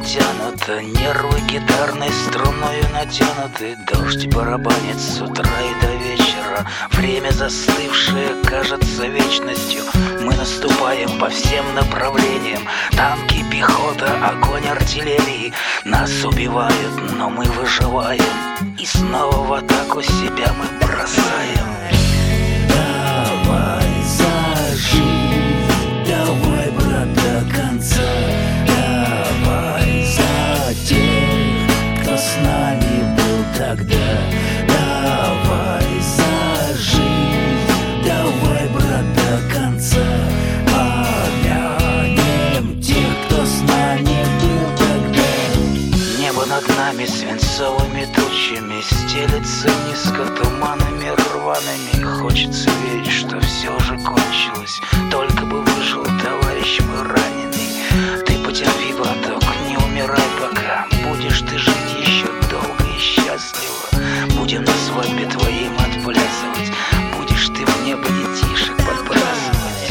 натянуто, нервы гитарной струною натянуты. Дождь барабанит с утра и до вечера. Время застывшее кажется вечностью. Мы наступаем по всем направлениям. Танки, пехота, огонь артиллерии. Нас убивают, но мы выживаем. И снова в атаку себя мы бросаем. Давай за жизнь, давай, брат, до конца. Давай за тех, кто с нами был тогда. Давай за жизнь, давай, брат, до конца. Помянем тех, кто с нами был тогда. Небо над нами свинцовыми тучами стелется низко туманами рваными. Хочется верить, что все же кончилось. Только бы выжил товарищ мой раненый. Ты потерпи, браток, не умирай пока. Будешь ты жить еще долго и счастливо. Будем на свадьбе твоим отплясывать. Будешь ты в небо детишек подбрасывать.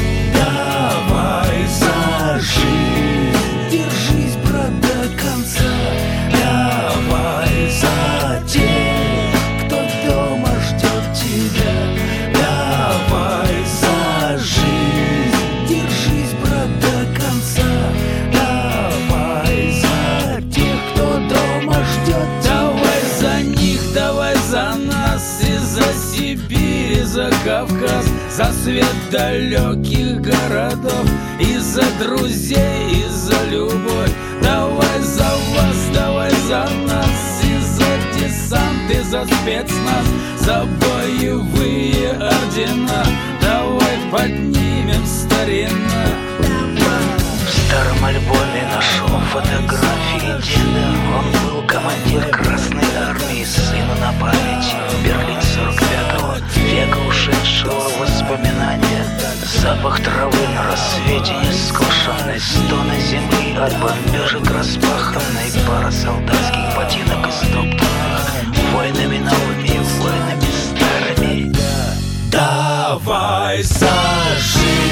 Давай за жизнь, держись, брат, до конца. Давай за тех, кто дома ждет тебя. Давай за жизнь, держись, брат, до конца. Давай за тех, кто дома ждет тебя. Давай за них, давай за нас, и за Сибирь, и за Кавказ, за свет далеких городов, и за друзей, и за любовь. Давай за вас, давай за нас, и за десант, и за спецназ, за боевые ордена. Давай поднимем старина. В старом альбоме нашел фотографии деда. Он был командир Красной Армии, сыну на память. Берлин 45-го, века ушедшего в воспоминания. Запах травы на рассвете нескошенной, стоны земли от бомбежек распаханной. Пара солдатских ботинок истоптанных войнами новыми и войнами старыми. Давай за жизнь.